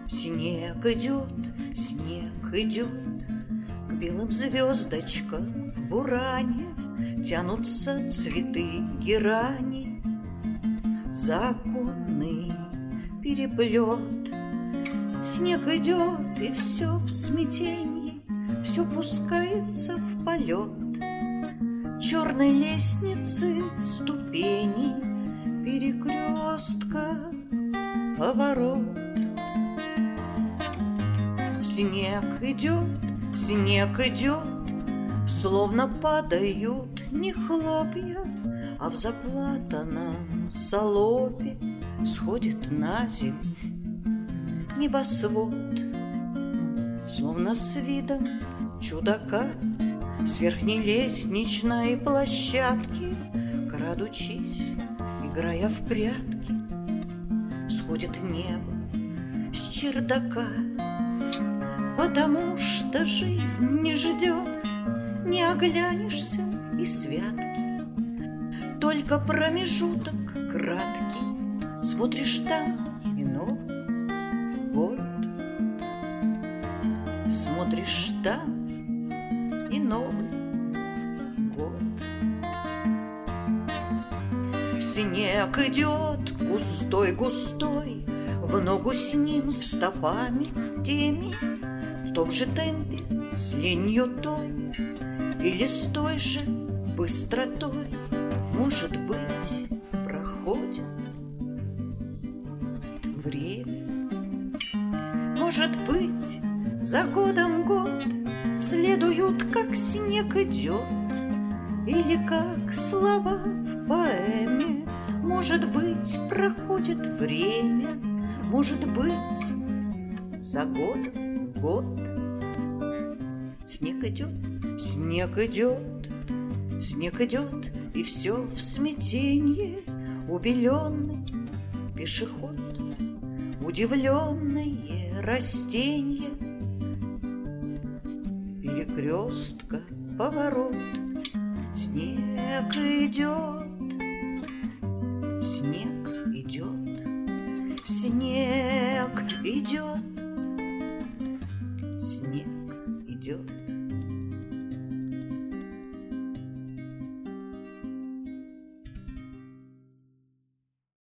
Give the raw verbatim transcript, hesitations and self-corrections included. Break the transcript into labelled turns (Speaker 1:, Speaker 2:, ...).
Speaker 1: Снег идет, снег идет, к белым звездочкам в буране тянутся цветы герани. Законный переплет. Снег идет, и все в смятенье, все пускается в полет. Черной лестницы ступени, перекрестка, поворот. Снег идет, снег идет, словно падают не хлопья, а в заплатанном салопе сходит на землю небосвод. Словно с видом чудака с верхней лестничной площадки, крадучись, играя в прятки, сходит небо с чердака. Потому что жизнь не ждет, не оглянешься и святки. Только промежуток краткий, смотришь там и Новый год. Смотришь там и Новый год. Снег идет густой-густой, в ногу с ним стопами теми, в том же темпе с ленью той или с той же быстротой, может быть, проходит время. Может быть, за годом год следуют, как снег идет, или как слова в поэме. Может быть, проходит время, может быть, за годом год. Снег идет, снег идет, снег идет, и все в смятенье. Убеленный пешеход, удивленные растения, перекрестка, поворот. Снег идет, снег идет, снег идет.